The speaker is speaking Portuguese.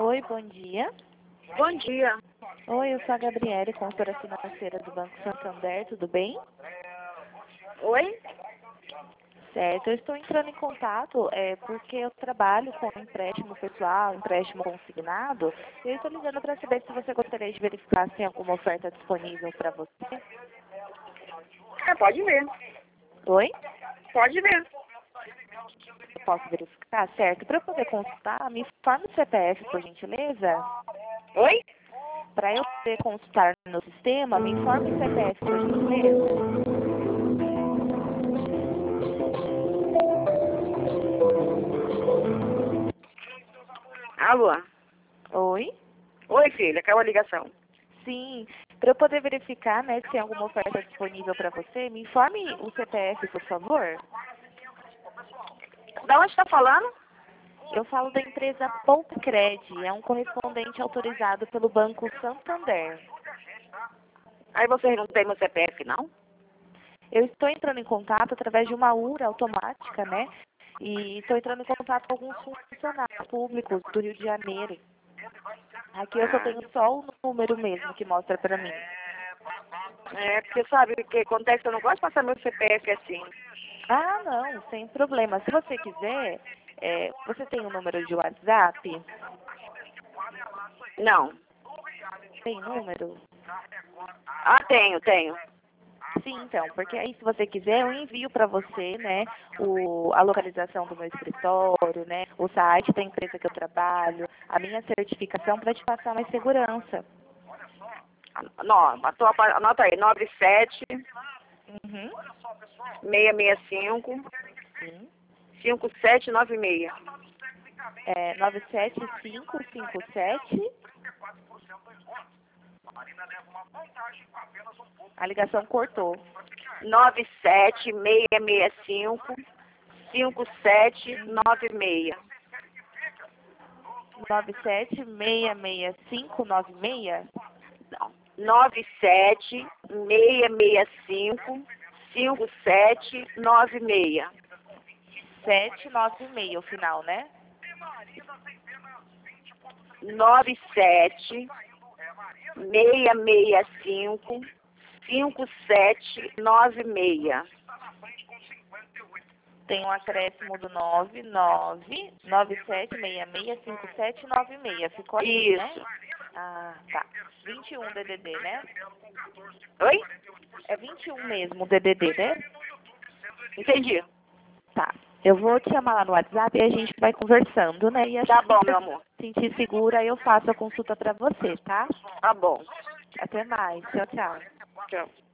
Oi, bom dia. Bom dia. Oi, eu sou a Gabriele, consultora financeira do Banco Santander, tudo bem? Oi? Certo, eu estou entrando em contato porque eu trabalho com empréstimo pessoal, empréstimo consignado, e eu estou ligando para saber se você gostaria de verificar se tem alguma oferta disponível para você. Pode ver. Oi? Pode ver. Posso verificar? Certo. Para eu poder consultar, me informe o CPF, por gentileza. Oi? Para eu poder consultar no sistema, me informe o CPF, por gentileza. Alô? Oi? Oi, filha. Caiu a ligação. Sim, para eu poder verificar, né, se tem alguma oferta disponível para você, me informe o CPF, por favor. Da onde está falando? Eu falo da empresa Poucred, é um correspondente autorizado pelo Banco Santander. Aí vocês não têm meu CPF, não? Eu estou entrando em contato através de uma URA automática, né, e estou entrando em contato com alguns funcionários públicos do Rio de Janeiro. Aqui eu só tenho só o número mesmo que mostra para mim. Porque sabe o que acontece? Eu não gosto de passar meu CPF assim. Ah, não, sem problema. Se você quiser, você tem o número de WhatsApp? Não. Tem número? Ah, tenho. Sim, então, porque aí se você quiser, eu envio para você, né, a localização do meu escritório, né, o site da empresa que eu trabalho, a minha certificação para te passar mais segurança. Não, anota aí. 97 Uhum. 665 Sim. 5796. 97557. A ligação cortou. 97665 5796. 9766596. Não. 97665 5796. 796 o final, né? 97665 5796. Tem um acréscimo do 997665796. Ficou assim, né? Isso. Ah, tá. 21 DDD, né? Oi? É 21 mesmo o DDD, né? Entendi. Tá. Eu vou te chamar lá no WhatsApp e a gente vai conversando, né? E Tá assim bom, que meu eu amor. sentir segura, eu faço a consulta pra você, tá? Tá bom. Até mais. Tchau, tchau. Tchau.